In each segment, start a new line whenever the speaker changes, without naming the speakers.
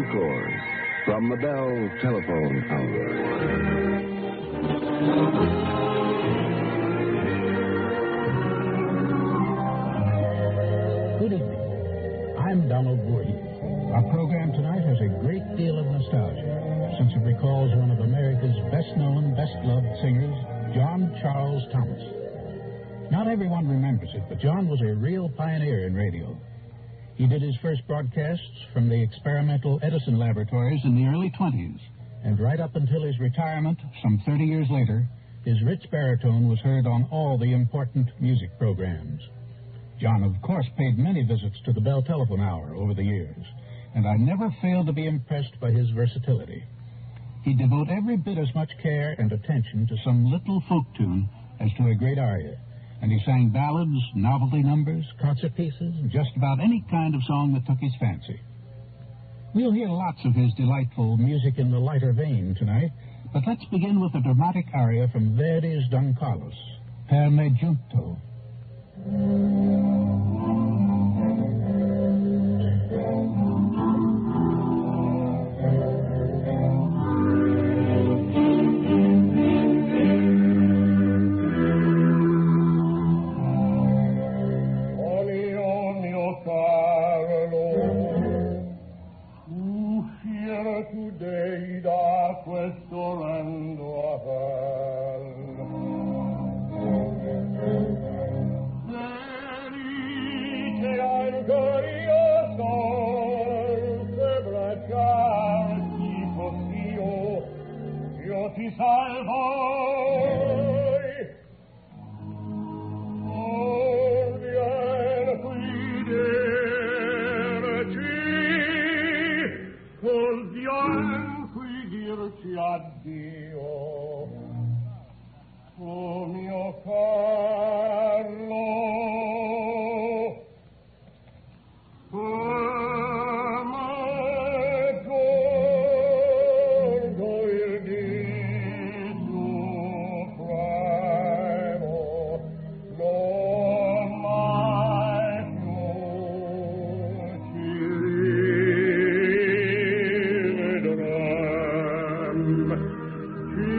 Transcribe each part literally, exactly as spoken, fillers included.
Encore from the Bell Telephone Hour.
Good evening. I'm Donald Voorhees. Our program tonight has a great deal of nostalgia, since it recalls one of America's best-known, best-loved singers, John Charles Thomas. Not everyone remembers it, but John was a real pioneer in radio. He did his first broadcasts from the experimental Edison laboratories in the early twenties, and right up until his retirement, some thirty years later, his rich baritone was heard on all the important music programs. John, of course, paid many visits to the Bell Telephone Hour over the years, and I never failed to be impressed by his versatility. He'd devote every bit as much care and attention to some little folk tune as to a great aria, and he sang ballads, novelty numbers, concert pieces, and just about any kind of song that took his fancy. We'll hear lots of his delightful music in the lighter vein tonight, but let's begin with a dramatic aria from Verdi's Don Carlos, Per me giunto.
Ci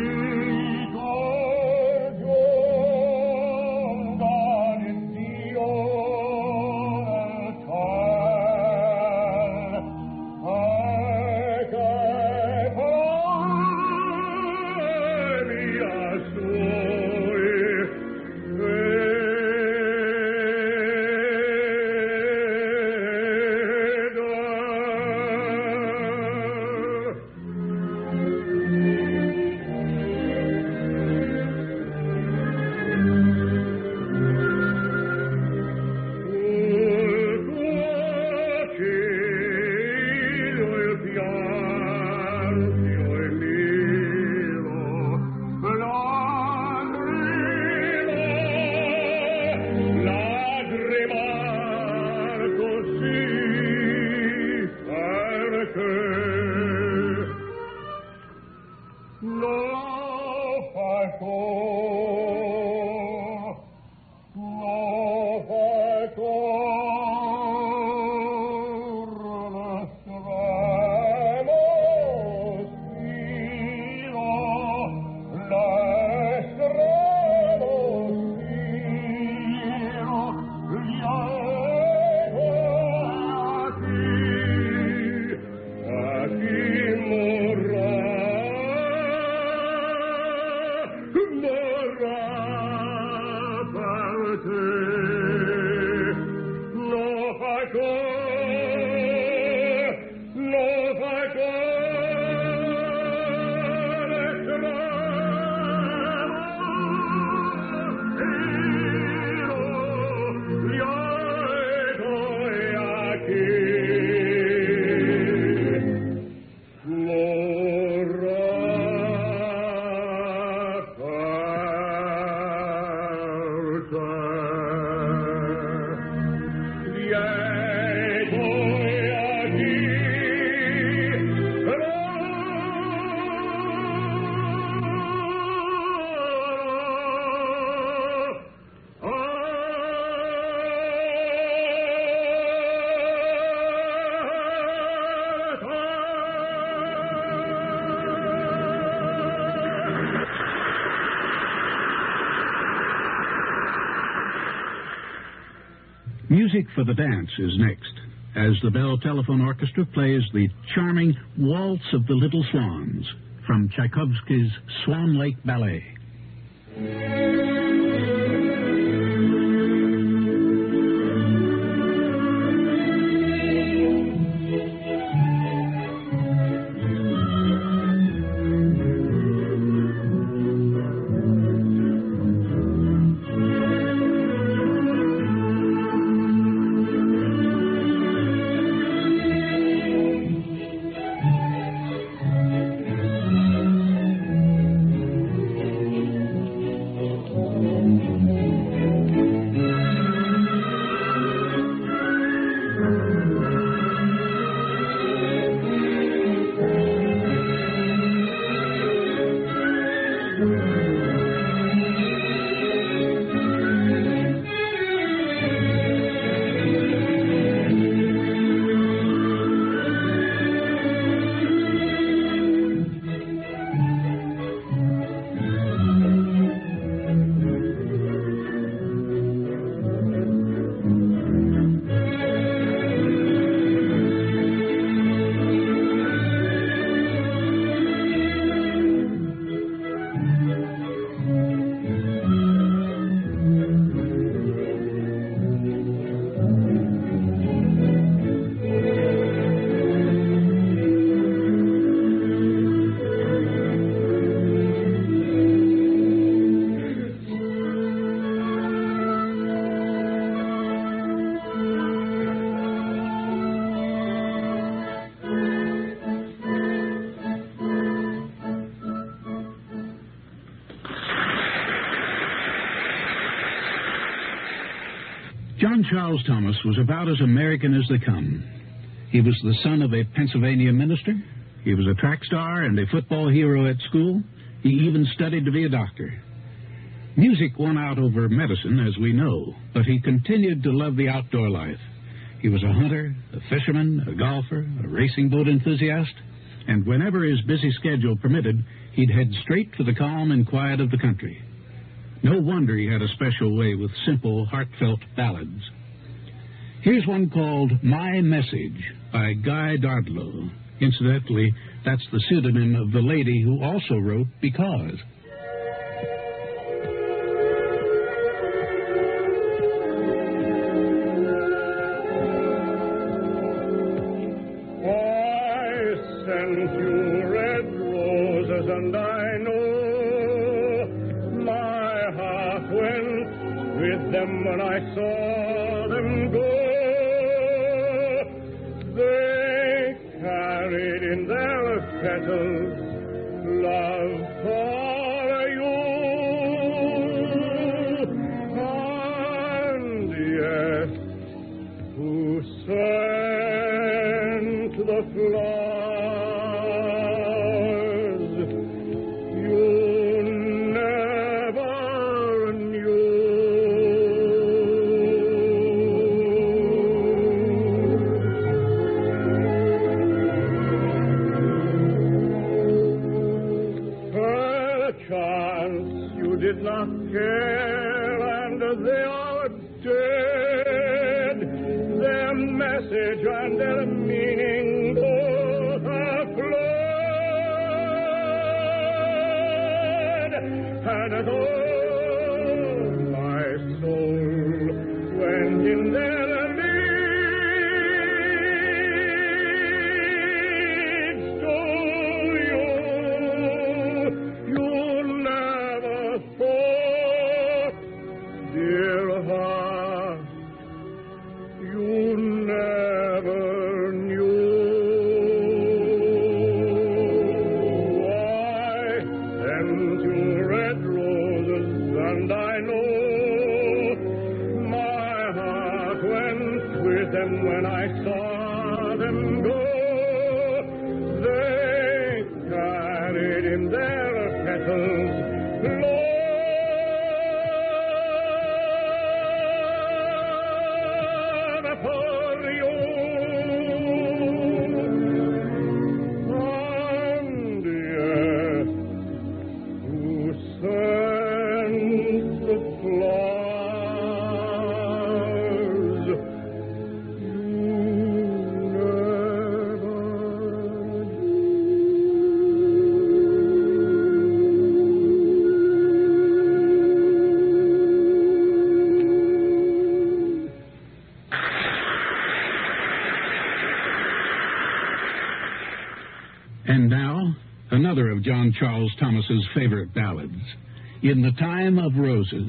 Music for the Dance is next, as the Bell Telephone Orchestra plays the charming Waltz of the Little Swans from Tchaikovsky's Swan Lake Ballet. John Charles Thomas was about as American as they come. He was the son of a Pennsylvania minister. He was a track star and a football hero at school. He even studied to be a doctor. Music won out over medicine, as we know, but he continued to love the outdoor life. He was a hunter, a fisherman, a golfer, a racing boat enthusiast, and whenever his busy schedule permitted, he'd head straight for the calm and quiet of the country. No wonder he had a special way with simple, heartfelt ballads. Here's one called My Message by Guy Dardlow. Incidentally, that's the pseudonym of the lady who also wrote Because.
I sent you red roses, and I know my heart went with them when I saw them go. They carried in their petals love for you, and yes, who sent the flowers you never knew. Perchance you did not care, and they are dead. Their message and their meaning both have fled. And oh, my soul went in their leads to you. You never thought, dear heart, you never knew. I sent you red roses,
And now, another of John Charles Thomas's favorite ballads, In the Time of Roses.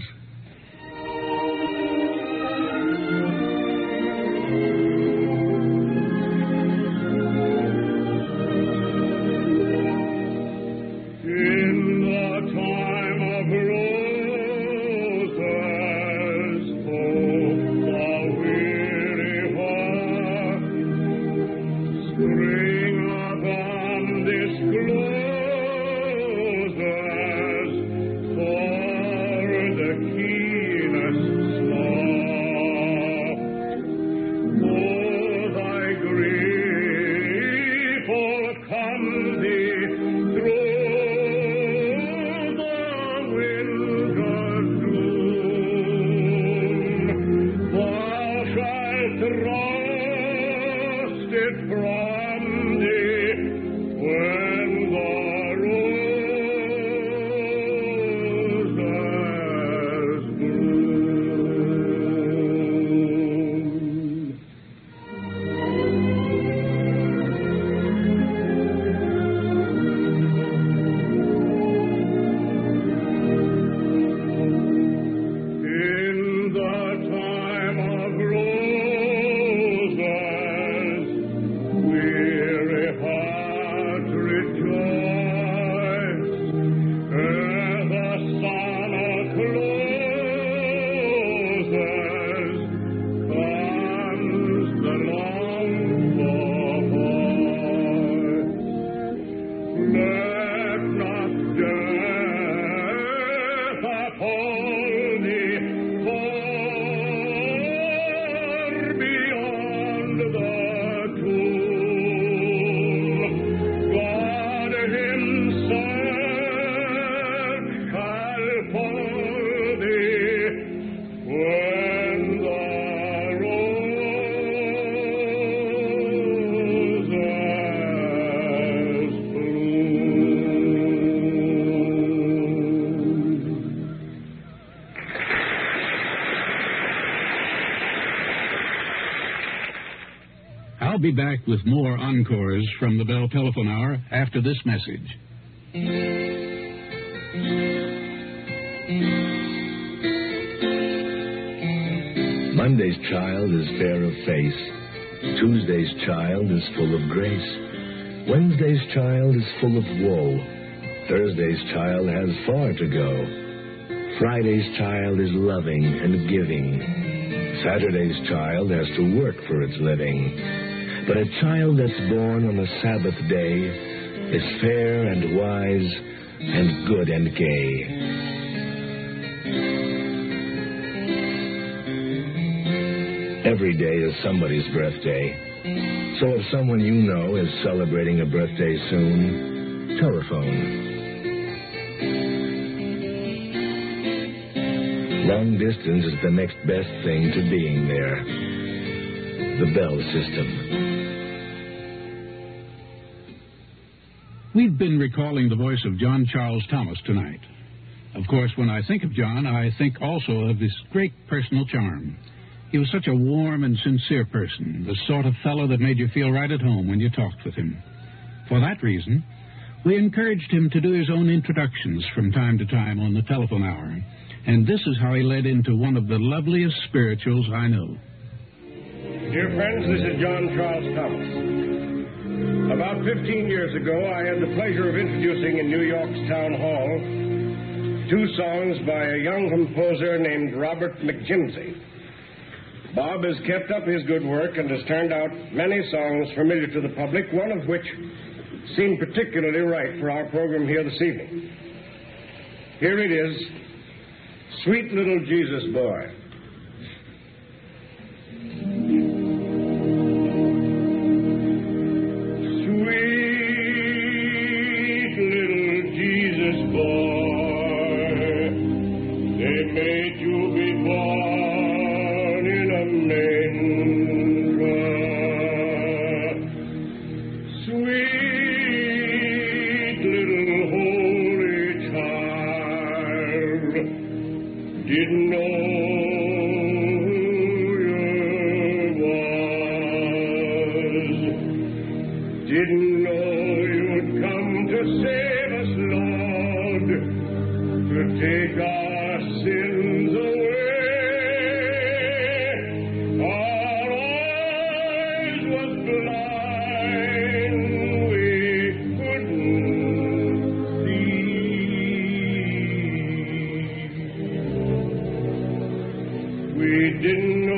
I'll be back with more encores from the Bell Telephone Hour after this message.
Monday's child is fair of face. Tuesday's child is full of grace. Wednesday's child is full of woe. Thursday's child has far to go. Friday's child is loving and giving. Saturday's child has to work for its living. But a child that's born on a Sabbath day is fair and wise and good and gay. Every day is somebody's birthday. So if someone you know is celebrating a birthday soon, telephone. Long distance is the next best thing to being there. The Bell System.
We've been recalling the voice of John Charles Thomas tonight. Of course, when I think of John, I think also of his great personal charm. He was such a warm and sincere person, the sort of fellow that made you feel right at home when you talked with him. For that reason, we encouraged him to do his own introductions from time to time on the telephone hour. And this is how he led into one of the loveliest spirituals I know.
Dear friends, this is John Charles Thomas. About fifteen years ago, I had the pleasure of introducing in New York's Town Hall two songs by a young composer named Robert McJimsey. Bob has kept up his good work and has turned out many songs familiar to the public, one of which seemed particularly right for our program here this evening. Here it is, Sweet Little Jesus Boy. Didn't know you'd come to save us, Lord, to take our sins away. Our eyes was blind, we couldn't see. We didn't know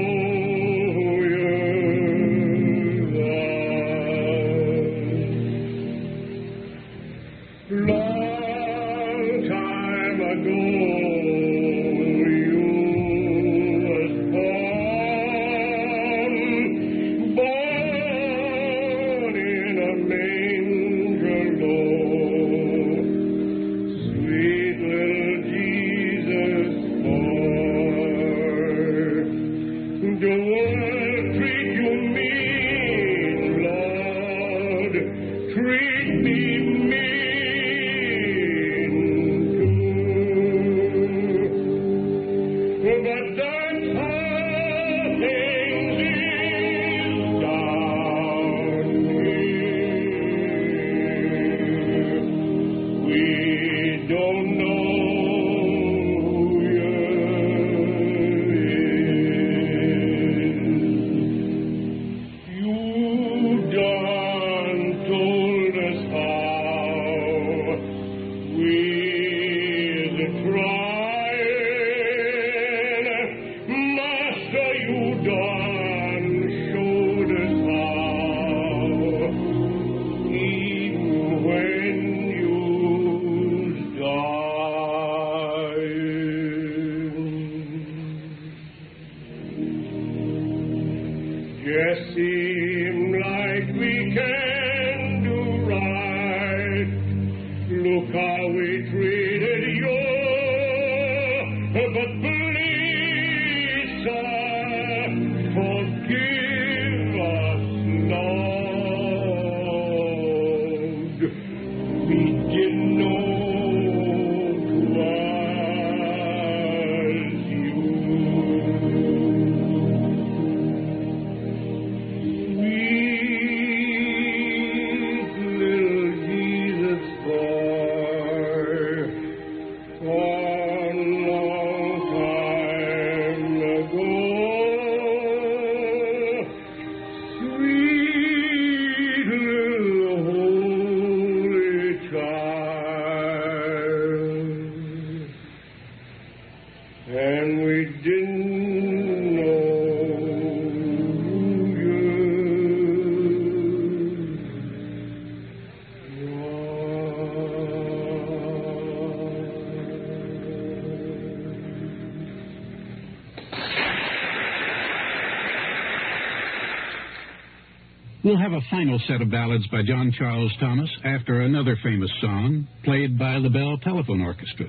We'll have a final set of ballads by John Charles Thomas after another famous song played by the Bell Telephone Orchestra.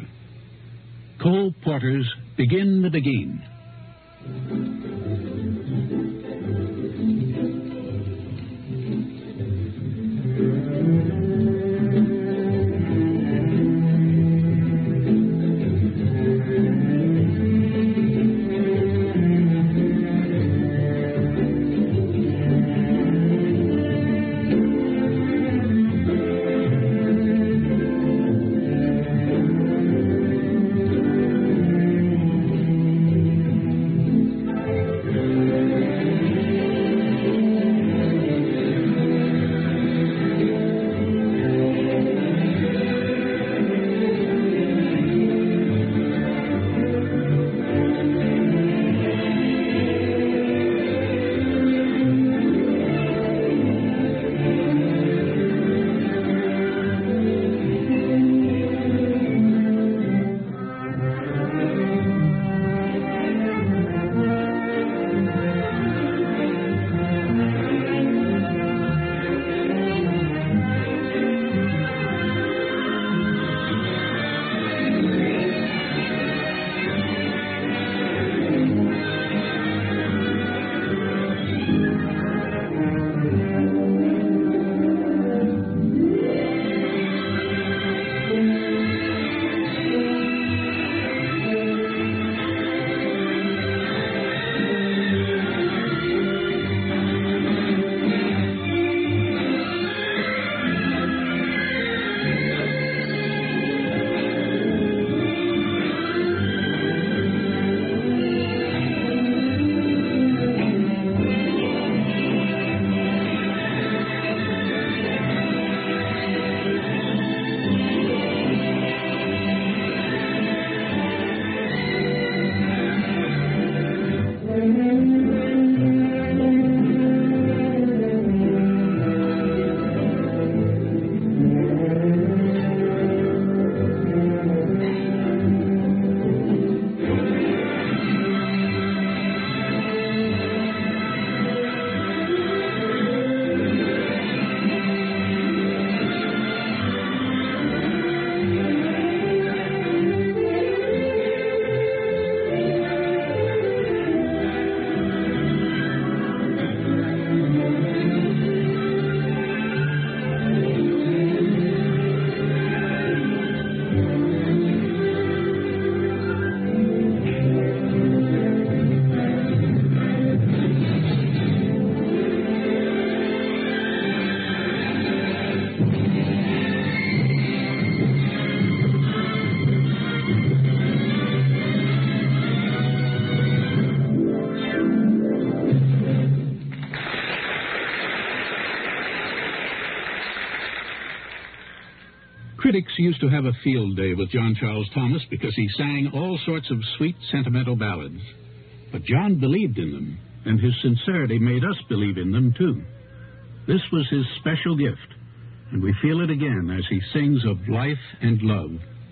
Cole Porter's Begin the Beguine.
Thank you.
Critics used to have a field day with John Charles Thomas because he sang all sorts of sweet, sentimental ballads. But John believed in them, and his sincerity made us believe in them, too. This was his special gift, and we feel it again as he sings of life and love.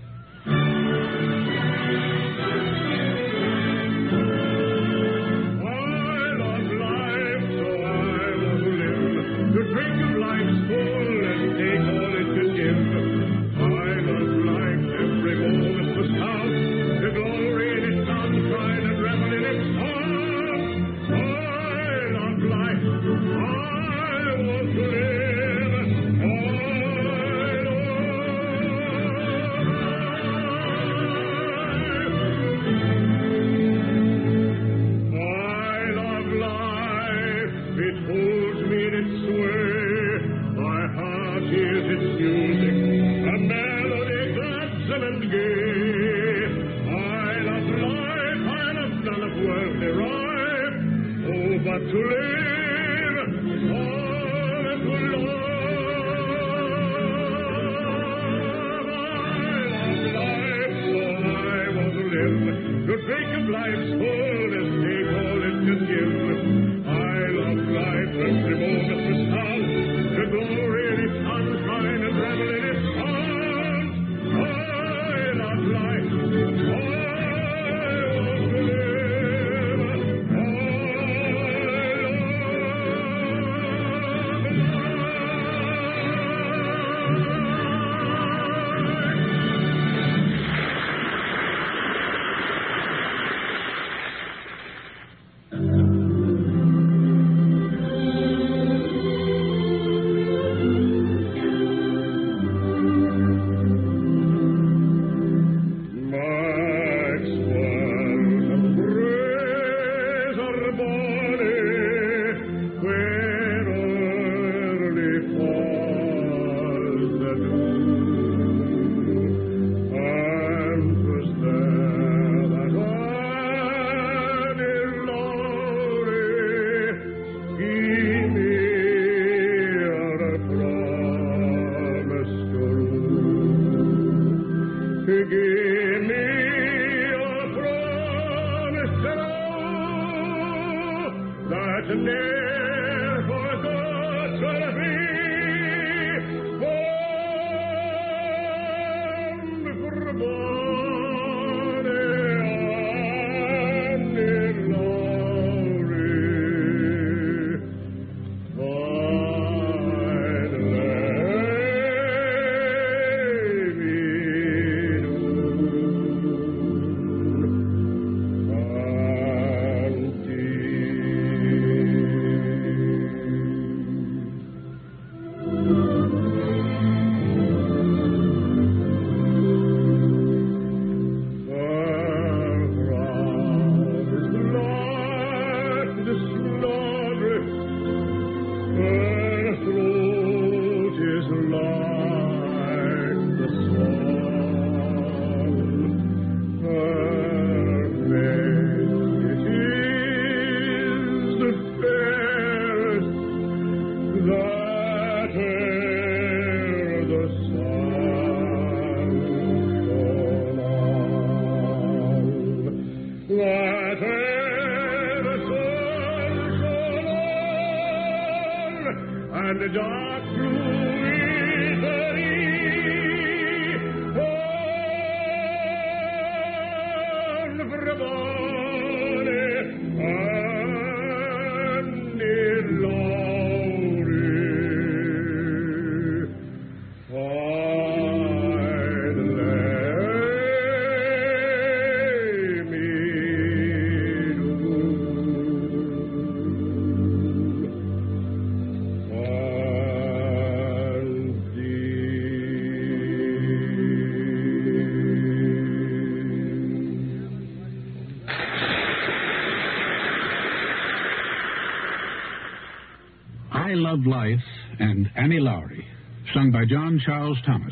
I Love Life and Annie Lowry, sung by John Charles Thomas.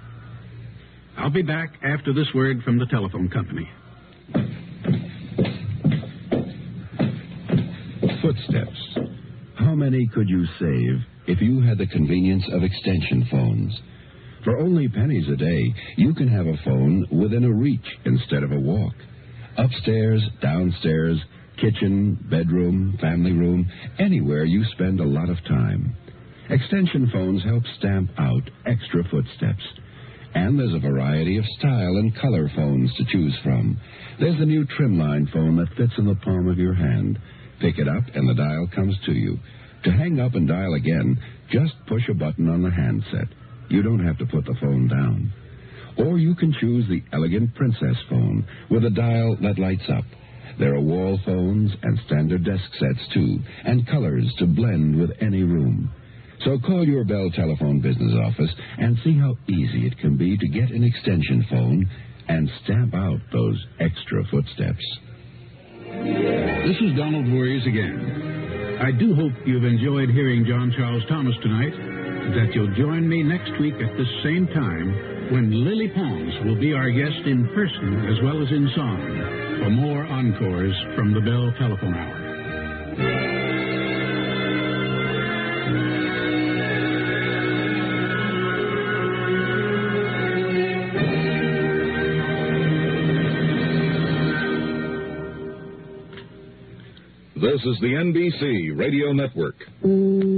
I'll be back after this word from the telephone company.
Footsteps. How many could you save if you had the convenience of extension phones? For only pennies a day, you can have a phone within a reach instead of a walk. Upstairs, downstairs, kitchen, bedroom, family room, anywhere you spend a lot of time. Extension phones help stamp out extra footsteps. And there's a variety of style and color phones to choose from. There's the new Trimline phone that fits in the palm of your hand. Pick it up and the dial comes to you. To hang up and dial again, just push a button on the handset. You don't have to put the phone down. Or you can choose the elegant Princess phone with a dial that lights up. There are wall phones and standard desk sets, too, and colors to blend with any room. So call your Bell Telephone business office and see how easy it can be to get an extension phone and stamp out those extra footsteps.
This is Donald Voorhees again. I do hope you've enjoyed hearing John Charles Thomas tonight, that you'll join me next week at the same time when Lily Pons will be our guest in person as well as in song for more encores from the Bell Telephone Hour.
This is the N B C Radio Network.